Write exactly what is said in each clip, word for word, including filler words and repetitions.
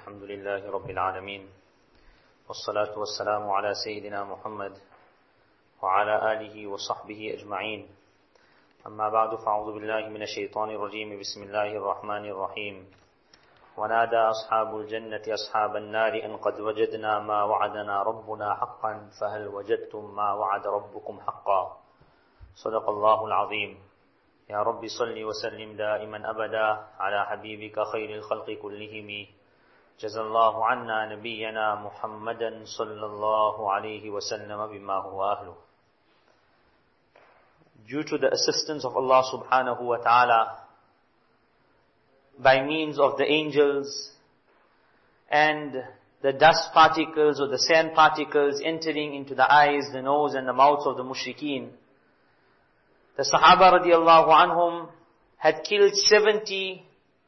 الحمد لله رب العالمين والصلاة والسلام على سيدنا محمد وعلى آله وصحبه أجمعين أما بعد فأعوذ بالله من الشيطان الرجيم بسم الله الرحمن الرحيم ونادى أصحاب الجنة أصحاب النار أن قد وجدنا ما وعدنا ربنا حقا فهل وجدتم ما وعد ربكم حقا صدق الله العظيم يا رب صل وسلم دائما أبدا على حبيبك خير الخلق كلهم جزا الله عنا نبينا محمدا صلى الله عليه وسلم بما هو أهله. Due to the assistance of Allah subhanahu wa ta'ala, by means of the angels and the dust particles or the sand particles entering into the eyes, the nose and the mouths of the mushrikeen, the Sahaba radiallahu anhum had killed seventy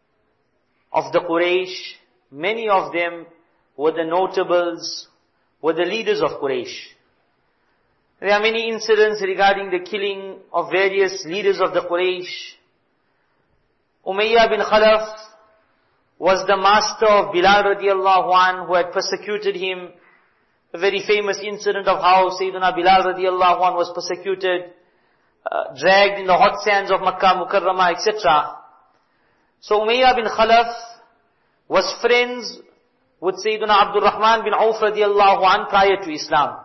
of the Quraysh. Many of them were the notables, were the leaders of Quraysh. There are many incidents regarding the killing of various leaders of the Quraysh. Umayyah bin Khalaf was the master of Bilal radiallahu anh, who had persecuted him. A very famous incident of how Sayyidina Bilal radiallahu anh was persecuted, uh, dragged in the hot sands of Makkah Mukarramah, et cetera. So Umayyah bin Khalaf was friends with Sayyidina Abdul Rahman bin Auf radiallahu anh prior to Islam.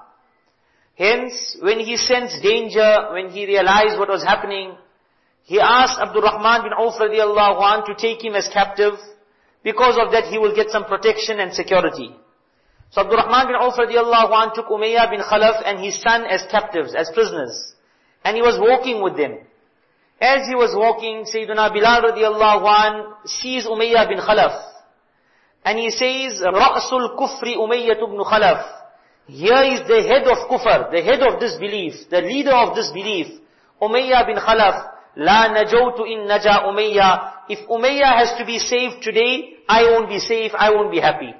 Hence, when he sensed danger, when he realized what was happening, he asked Abdul Rahman bin Auf radiallahu anh to take him as captive. Because of that, he will get some protection and security. So Abdul Rahman bin Auf radiallahu anh took Umayyah bin Khalaf and his son as captives, as prisoners. And he was walking with them. As he was walking, Sayyidina Bilal radiallahu anh sees Umayyah bin Khalaf. And he says, Ra'sul Kufri Umayyah ibn Khalaf. Here is the head of kufr, the head of disbelief, the leader of disbelief, Umayyah bin Khalaf. La najawtu in naja Umayyah. If Umayyah has to be saved today, I won't be safe, I won't be happy.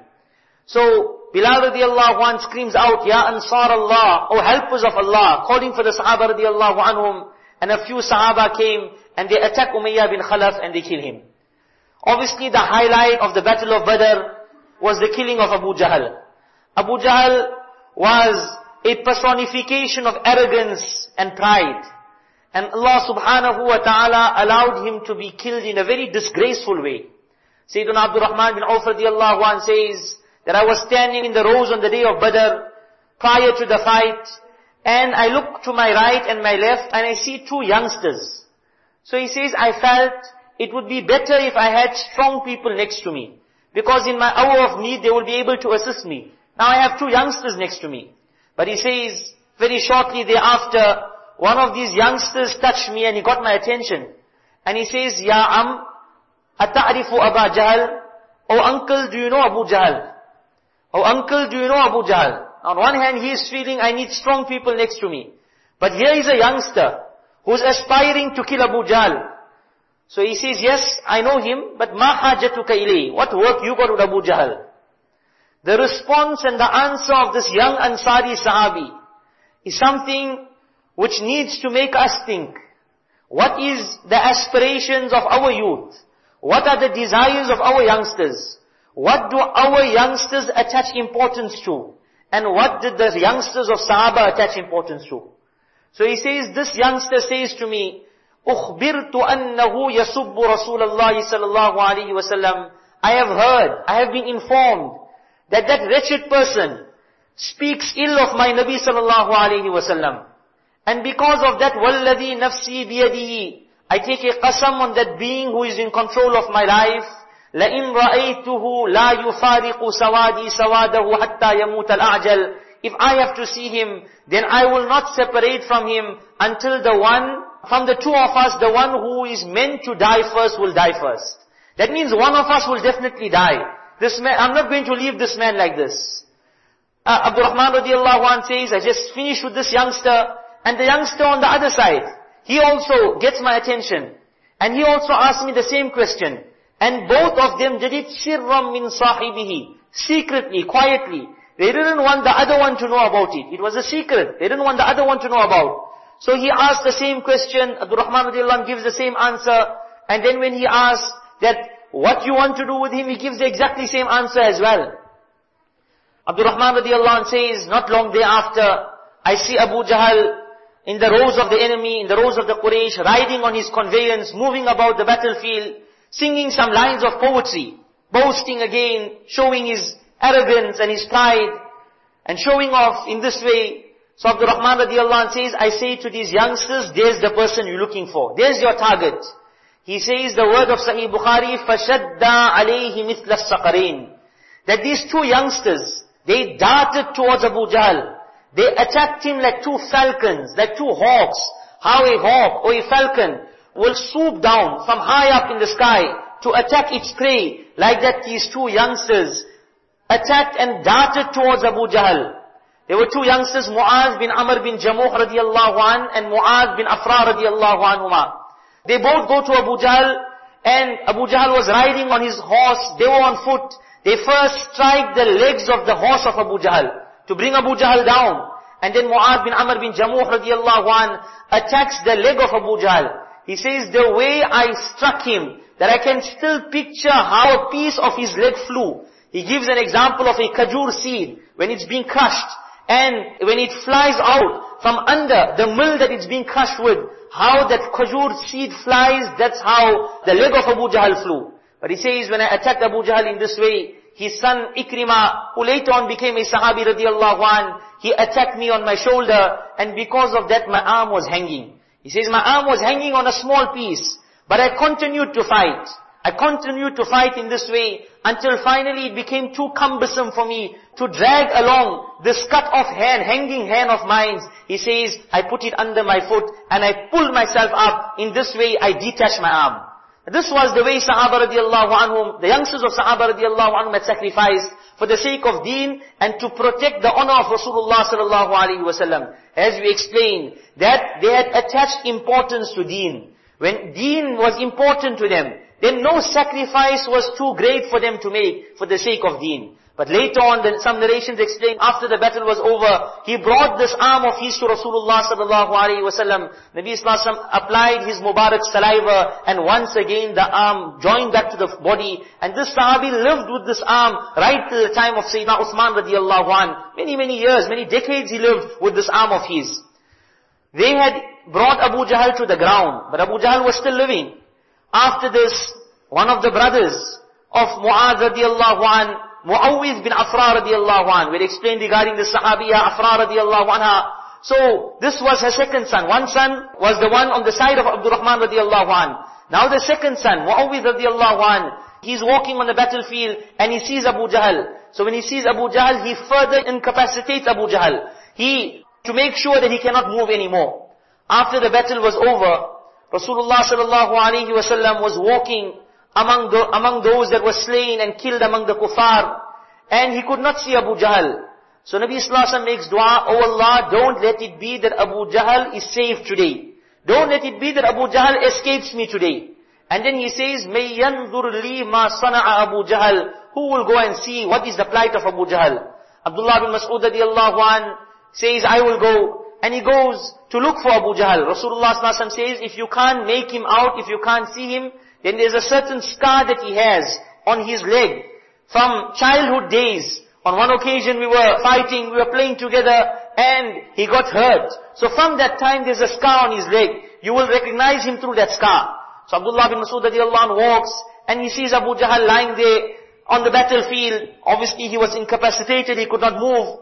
So, Bilal radiallahu anh screams out, Ya Ansar Allah, O helpers of Allah, calling for the Sahaba radiallahu anhum. And a few Sahaba came and they attack Umayyah bin Khalaf and they kill him. Obviously the highlight of the battle of Badr was the killing of Abu Jahl. Abu Jahl was a personification of arrogance and pride. And Allah subhanahu wa ta'ala allowed him to be killed in a very disgraceful way. Sayyidina Abdul Rahman bin Auf radiallahu anh says that I was standing in the rows on the day of Badr prior to the fight, and I look to my right and my left and I see two youngsters. So he says, I felt it would be better if I had strong people next to me, because in my hour of need they will be able to assist me. Now I have two youngsters next to me. But he says, very shortly thereafter, one of these youngsters touched me and he got my attention. And he says, Ya Am, ata'rifu Aba Jahl? Oh uncle, do you know Abu Jahl? Oh uncle, do you know Abu Jahl? On one hand, he is feeling, I need strong people next to me. But here is a youngster who's aspiring to kill Abu Jahl. So he says, yes, I know him, but ma hajatuka ilay? What work you got with Abu Jahl? The response and the answer of this young Ansari Sahabi is something which needs to make us think. What is the aspirations of our youth? What are the desires of our youngsters? What do our youngsters attach importance to? And what did the youngsters of Sahaba attach importance to? So he says, this youngster says to me, أُخْبِرْتُ أَنَّهُ يَسُبُّ رَسُولَ اللَّهِ صَلَى اللَّهُ عَلَيْهِ وَسَلَّمَ. I have heard, I have been informed that that wretched person speaks ill of my Nabi sallallahu alayhi wasallam. And because of that, وَالَّذِي نَفْسِي بِيَدِهِ, I take a qasam on that being who is in control of my life. لَإِنْ رَأَيْتُهُ لَا يُفَارِقُ سَوَادِي سَوَادَهُ حَتَّى يَمُوتَ الْأَعْجَلِ. If I have to see him, then I will not separate from him until the one, from the two of us, the one who is meant to die first will die first. That means one of us will definitely die. This man, I'm not going to leave this man like this. Uh, Abdul Rahman radiallahu anh says, I just finished with this youngster, and the youngster on the other side, he also gets my attention. And he also asked me the same question. And both of them did it sirram min sahibihi, secretly, quietly. They didn't want the other one to know about it. It was a secret. They didn't want the other one to know about. So he asked the same question. Abdul Rahman radiallahu anh gives the same answer. And then when he asked that, what you want to do with him, he gives the exactly same answer as well. Abdul Rahman radiallahu anh says, not long thereafter, I see Abu Jahl in the rows of the enemy, in the rows of the Quraysh, riding on his conveyance, moving about the battlefield, singing some lines of poetry, boasting again, showing his arrogance and his pride, and showing off in this way. So Abdul Rahman radiallahu anh says, I say to these youngsters, there's the person you're looking for. There's your target. He says the word of Sahih Bukhari, فَشَدَّ عَلَيْهِ مِثْلَ السَّقَرَيْنِ, that these two youngsters, they darted towards Abu Jahl. They attacked him like two falcons, like two hawks. How a hawk or a falcon will swoop down from high up in the sky to attack its prey. Like that these two youngsters attacked and darted towards Abu Jahl. There were two youngsters, Mu'adh bin Amr bin Jamuh radiallahu an and Mu'adh bin Afra radiallahu anhuma. They both go to Abu Jahl, and Abu Jahl was riding on his horse. They were on foot. They first strike the legs of the horse of Abu Jahl to bring Abu Jahl down. And then Mu'adh bin Amr bin Jamuh radiallahu an attacks the leg of Abu Jahl. He says, the way I struck him, that I can still picture how a piece of his leg flew. He gives an example of a kajur seed, when it's being crushed, and when it flies out from under the mill that it's being crushed with, how that kajur seed flies, that's how the leg of Abu Jahl flew. But he says, when I attacked Abu Jahl in this way, his son Ikrimah, who later on became a Sahabi radiallahu an, he attacked me on my shoulder, and because of that my arm was hanging. He says, my arm was hanging on a small piece, but I continued to fight. I continued to fight in this way, until finally it became too cumbersome for me to drag along this cut off hand, hanging hand of mine. He says, I put it under my foot, and I pulled myself up. In this way I detached my arm. This was the way Sahaba radiallahu anhum, the youngsters of Sahaba radiallahu anhum had sacrificed for the sake of deen and to protect the honor of Rasulullah sallallahu alaihi wasallam. As we explained, that they had attached importance to deen. When deen was important to them, then no sacrifice was too great for them to make for the sake of deen. But later on, then some narrations explain, after the battle was over, he brought this arm of his to Rasulullah sallallahu alaihi wasallam. Nabi sallallahu alaihi wasallam applied his Mubarak saliva, and once again the arm joined back to the body. And this Sahabi lived with this arm right till the time of Sayyidina Uthman radiallahu an. Many, many years, many decades he lived with this arm of his. They had brought Abu Jahl to the ground, but Abu Jahl was still living. After this, one of the brothers of Mu'adh radiallahu an, Mu'awwidh bin Afra radiallahu an, we explained regarding the Sahabiya Afra radiallahu anha. So, this was her second son. One son was the one on the side of Abdul Rahman radiallahu an. Now the second son, Mu'awwidh radiallahu an, he's walking on the battlefield and he sees Abu Jahl. So when he sees Abu Jahl, he further incapacitates Abu Jahl. He, to make sure that he cannot move anymore. After the battle was over, Rasulullah sallallahu alaihi wasallam was walking among the, among those that were slain and killed among the kuffar, and he could not see Abu Jahl. So Nabi sallallahu alaihi wasallam makes dua, Oh Allah, don't let it be that Abu Jahl is saved today. Don't let it be that Abu Jahl escapes me today. And then he says, May yanzur li ma sana'a Abu Jahl. Who will go and see what is the plight of Abu Jahl? Abdullah bin Mas'ud radiallahu an says, I will go. And he goes to look for Abu Jahl. Rasulullah sallallahu alaihi wasallam says, if you can't make him out, if you can't see him, then there's a certain scar that he has on his leg from childhood days. On one occasion we were fighting, we were playing together, and he got hurt. So from that time there's a scar on his leg. You will recognize him through that scar. So Abdullah bin Mas'ud radiallahu anh walks, and he sees Abu Jahl lying there on the battlefield. Obviously he was incapacitated, he could not move.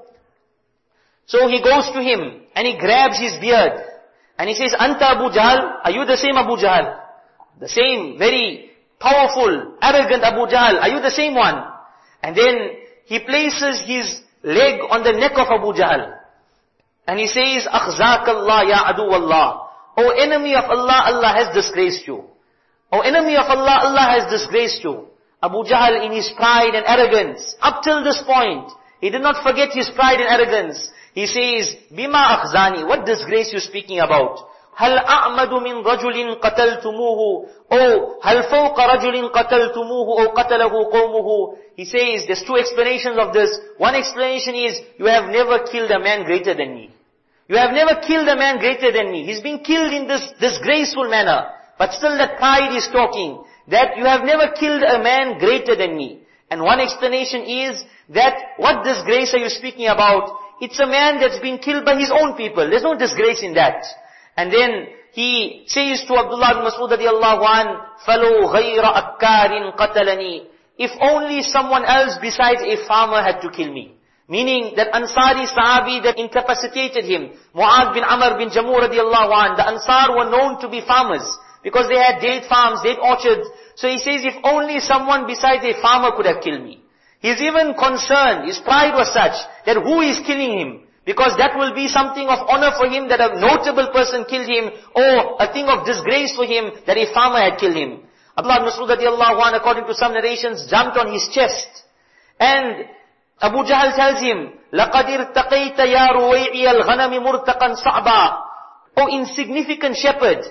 So he goes to him, and he grabs his beard, and he says, Anta Abu Jahl, are you the same Abu Jahl? The same, very powerful, arrogant Abu Jahl, are you the same one? And then he places his leg on the neck of Abu Jahl. And he says, Akhzaakallah ya adu Allah. O enemy of Allah, Allah has disgraced you. O enemy of Allah, Allah has disgraced you. Abu Jahl in his pride and arrogance, up till this point, he did not forget his pride and arrogance. He says, Bima akhzani, what disgrace you speaking about? هل أعمد من رجل قتلتموه أو هل فوق رجل قتلتموه أو قتله قومه. He says, there's two explanations of this. One explanation is, you have never killed a man greater than me. You have never killed a man greater than me. He's been killed in this disgraceful manner. But still that pride is talking. that you have never killed a man greater than me. And one explanation is that what disgrace are you speaking about? It's a man that's been killed by his own people. There's no disgrace in that. And then he says to Abdullah bin Mas'ud radiyallahu an, فَلَوْ غَيْرَ أَكَّارٍ قَتَلَنِي. If only someone else besides a farmer had to kill me. Meaning that Ansari Sahabi that incapacitated him, Mu'adh bin Amr bin Jamur radiyallahu an, the Ansar were known to be farmers, because they had date farms, date orchards. So he says, if only someone besides a farmer could have killed me. He's even concerned, his pride was such, that who is killing him? Because that will be something of honor for him that a notable person killed him, or a thing of disgrace for him that a farmer had killed him. Abdullah bin Mas'ud radiyallahu anh, according to some narrations, jumped on his chest. And Abu Jahl tells him, لَقَدْ ارْتَقَيْتَ يَا رُوَيْعِيَ الْغَنَمِ مُرْتَقًا صَعْبًا. O insignificant shepherd,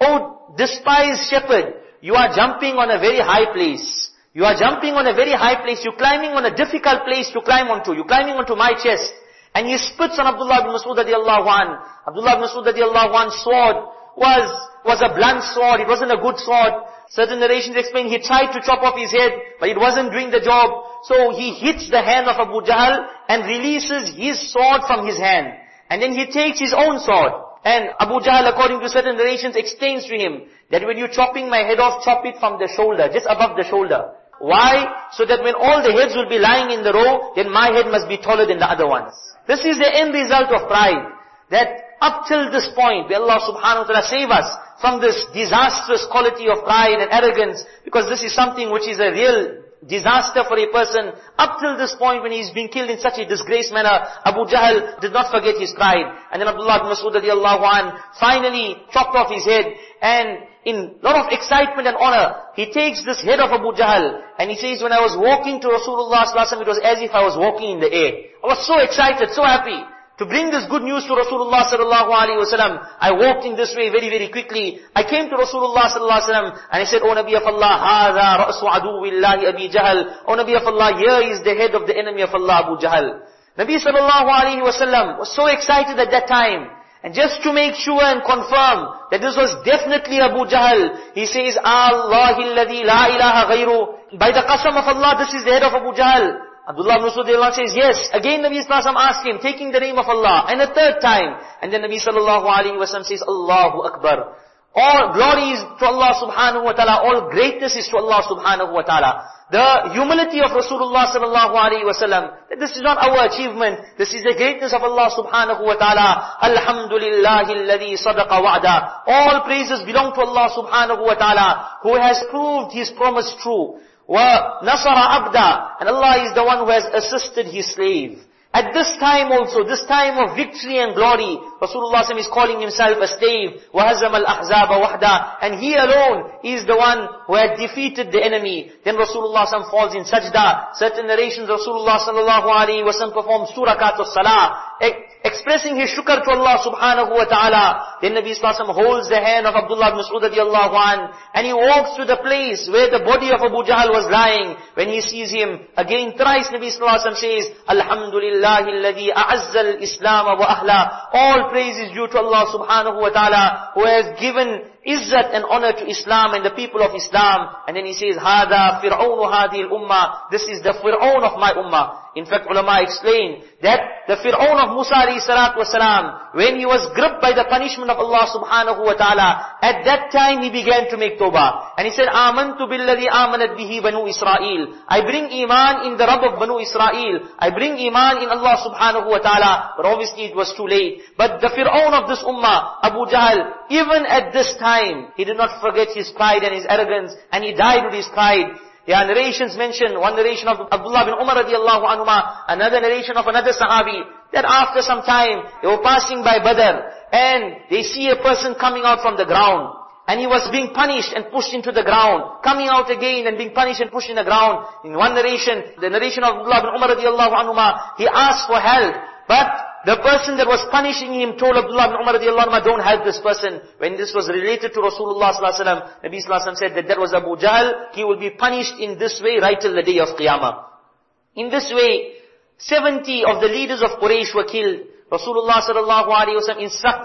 O despised shepherd, you are jumping on a very high place. You are jumping on a very high place. You're climbing on a difficult place to climb onto. You're climbing onto my chest. And he spits on Abdullah bin Mas'ud radiyallahu anh. Abdullah bin Mas'ud radiyallahu anh's sword was, was a blunt sword. It wasn't a good sword. Certain narrations explain he tried to chop off his head, but it wasn't doing the job. So he hits the hand of Abu Jahl and releases his sword from his hand. And then he takes his own sword. And Abu Jahl, according to certain narrations, explains to him that when you're chopping my head off, chop it from the shoulder, just above the shoulder. Why? So that when all the heads will be lying in the row, then my head must be taller than the other ones. This is the end result of pride. That up till this point, may Allah subhanahu wa ta'ala save us from this disastrous quality of pride and arrogance, because this is something which is a real disaster for a person. Up till this point, when he's been killed in such a disgraced manner, Abu Jahl did not forget his pride. And then Abdullah bin Mas'ud radiyallahu anh finally chopped off his head, and in lot of excitement and honor, he takes this head of Abu Jahl, and he says, when I was walking to Rasulullah sallallahu alaihi wasallam, it was as if I was walking in the air. I was so excited, so happy to bring this good news to Rasulullah sallallahu alaihi wasallam. I walked in this way very, very quickly. I came to Rasulullah sallallahu alaihi wasallam, and I said, O Nabi of Allah, هَذَا رَأْسُ عَدُوِّ اللَّهِ أَبِي جَهَلٍ. O Nabi of Allah, here is the head of the enemy of Allah, Abu Jahl. Nabi sallallahu alaihi wasallam was so excited at that time. And just to make sure and confirm that this was definitely Abu Jahl, he says, Allahi alladhi la ilaha ghayru. By the qasam of Allah, this is the head of Abu Jahl. Abdullah bin Mas'ud says, yes. Again Nabi sallallahu alaihi wasallam asked him, taking the name of Allah. And a third time. And then Nabi sallallahu alaihi wasallam says, Allahu Akbar. All glory is to Allah subhanahu wa ta'ala. All greatness is to Allah subhanahu wa ta'ala. The humility of Rasulullah sallallahu alaihi wasallam. This is not our achievement. This is the greatness of Allah subhanahu wa ta'ala. Alhamdulillahi alladhi sadaqa wa'da. All praises belong to Allah subhanahu wa ta'ala, who has proved His promise true. Wa nasara abda. And Allah is the one who has assisted His slave. At this time also, this time of victory and glory, Rasulullah sallallahu alaihi wasallam is calling himself a slave. وَهَزَمَ الْأَحْزَابَ وَحْدًا. And he alone is the one who had defeated the enemy. Then Rasulullah sallallahu alaihi wasallam falls in sajda. Certain narrations, Rasulullah sallallahu alaihi wasallam performs two rakat of salah, expressing his shukr to Allah subhanahu wa ta'ala. Then Nabi sallallahu alaihi wasallam holds the hand of Abdullah bin Mas'ud radiyallahu anh, and he walks to the place where the body of Abu Jahl was lying. When he sees him, again thrice Nabi sallallahu alaihi wasallam says, Alhamdulillahi alladhi a'azza al-Islam wa ahla. All praise is due to Allah subhanahu wa ta'ala, who has given izzat and honor to Islam and the people of Islam. And then he says, Hada fir'aunu hadhihi al-ummah. This is the Fir'aun of my ummah. In fact, ulama explain that the Fir'aun of Musa alayhi salatu wasalam, when he was gripped by the punishment of Allah subhanahu wa ta'ala, at that time he began to make tawbah. And he said, Amantu billadhi amanat bihi banu Israel. I bring iman in the Rabb of Banu Israel. I bring iman in Allah subhanahu wa ta'ala. But obviously it was too late. But the Fir'aun of this ummah, Abu Jahl, even at this time, he did not forget his pride and his arrogance, and he died with his pride. Yeah, narrations mention, one narration of Abdullah bin Umar radiyallahu anhuma, another narration of another sahabi, that after some time, they were passing by Badr, and they see a person coming out from the ground, and he was being punished and pushed into the ground, coming out again and being punished and pushed in the ground. In one narration, the narration of Abdullah bin Umar radiyallahu anhuma, he asked for help, but the person that was punishing him told Abdullah bin Umar radiyallahu anhu, don't help this person. When this was related to Rasulullah sallallahu alaihi wasallam, Nabi sallallahu alaihi wasallam said that that was Abu Jahl. He will be punished in this way right till the day of Qiyamah. In this way, seventy of the leaders of Quraysh were killed. Rasulullah sallallahu alaihi wasallam instructed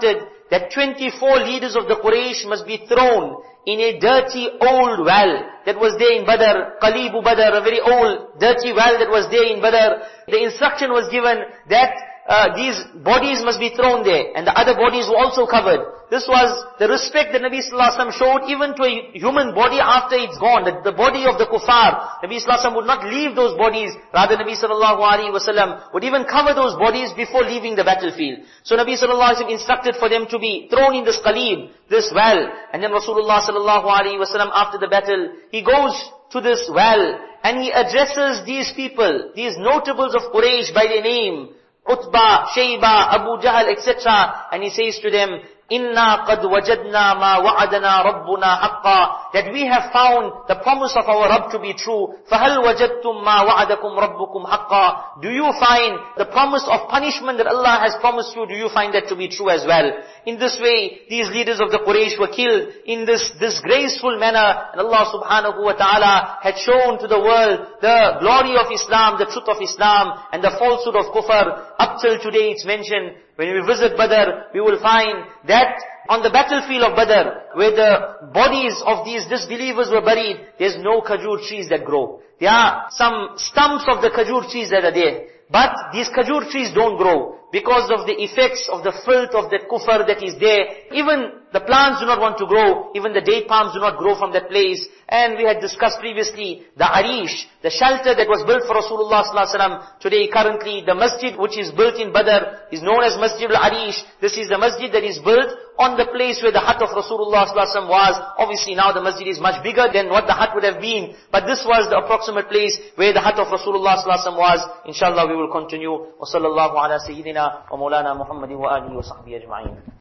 that twenty-four leaders of the Quraysh must be thrown in a dirty old well that was there in Badr, Qalibu Badr, a very old dirty well that was there in Badr. The instruction was given that uh, these bodies must be thrown there, and the other bodies were also covered. This was the respect that Nabi Sallallahu Alaihi Wasallam showed even to a human body after it's gone, the, the body of the kuffar. Nabi Sallallahu Alaihi Wasallam would not leave those bodies, rather Nabi Sallallahu Alaihi Wasallam would even cover those bodies before leaving the battlefield. So Nabi Sallallahu Alaihi Wasallam instructed for them to be thrown in this qalib, this well, and then Rasulullah Sallallahu Alaihi Wasallam after the battle, he goes to this well, and he addresses these people, these notables of Quraysh by their name, Utbah, Shayba, Abu Jahl, et cetera. And he says to them, Inna qad wajadna ma wa'adana rabbuna haqqa, that we have found the promise of our Rabb to be true. فَهَلْ وَجَدْتُمْ مَا وَعَدَكُمْ رَبُّكُمْ حَقًّا, do you find the promise of punishment that Allah has promised you, do you find that to be true as well? In this way, these leaders of the Quraysh were killed in this disgraceful manner, and Allah subhanahu wa ta'ala had shown to the world the glory of Islam, the truth of Islam, and the falsehood of kufr. Up till today it's mentioned, when we visit Badr, we will find that on the battlefield of Badr, where the bodies of these disbelievers were buried, there's no kajur trees that grow. There are some stumps of the kajur trees that are there. But these kajur trees don't grow because of the effects of the filth of that kufr that is there. Even the plants do not want to grow. Even the date palms do not grow from that place. And we had discussed previously the arish, the shelter that was built for Rasulullah sallallahu alaihi wasallam. Today currently the masjid which is built in Badr is known as Masjid al-Arish. This is the masjid that is built on the place where the hut of Rasulullah sallallahu alaihi wasallam was. Obviously now the masjid is much bigger than what the hut would have been. But this was the approximate place where the hut of Rasulullah sallallahu alaihi wasallam was. Inshallah we will continue. Wa sallallahu ala sayyidina wa maulana Muhammadin wa alihi wa sahbihi ajma'in.